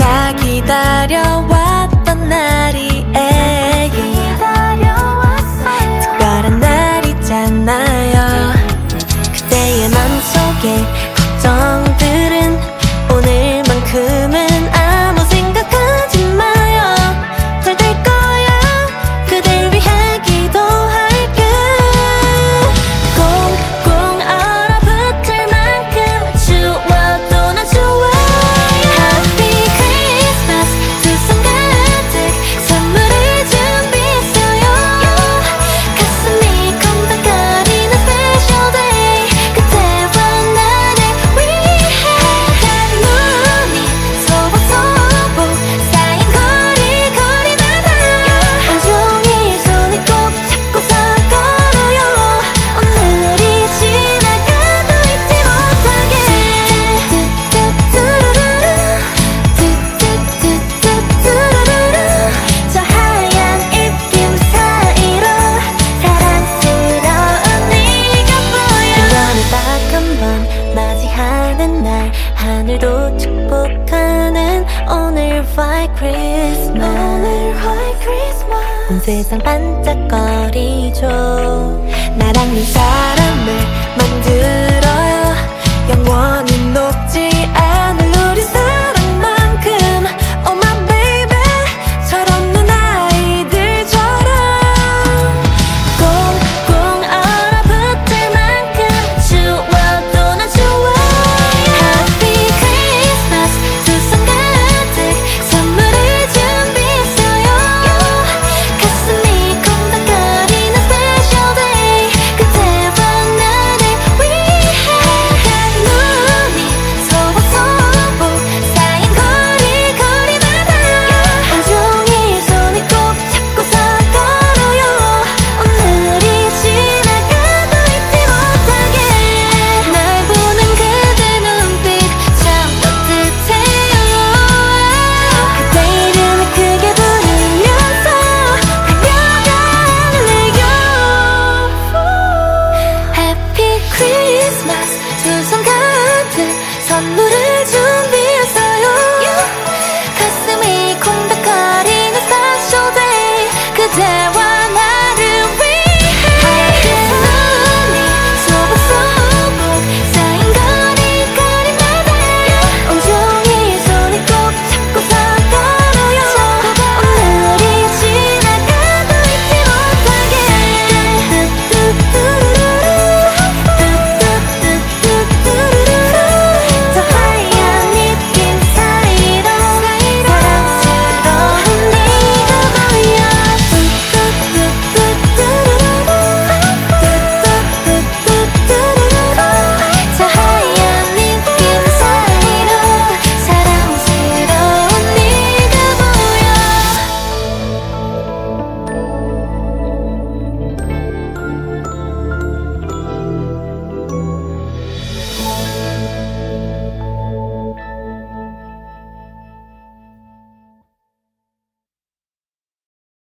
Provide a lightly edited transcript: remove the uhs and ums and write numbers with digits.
내가 기다려왔던 날이에요. 특별한 날이잖아요. 그때의 맘속에 걱정들은 오늘만큼은 아무 생각하지 마요. 잘 될 거야. 그댈 위해 기도할게. 꽁꽁 얼어붙을 만큼 추워도 난 좋아. Happy Christmas 두 손 가득 선물을 준비했어요. 가슴이 콩닥거리는 special day. 그때와 나를 위해 눈이 소복소복 쌓인 거리거리마다 온종일 손을 꼭 잡고서 걸어요. 오늘이 지나가도 잊지 못하게. 저 하얀 입김 사이로 사랑스러운 네가 보여. 1년에 딱 한 번 맞이하는 날 하늘도 축복하는 오늘 White Christmas. 온 세상 반짝거리죠. 나랑 네 사람을 만들어요. 영원히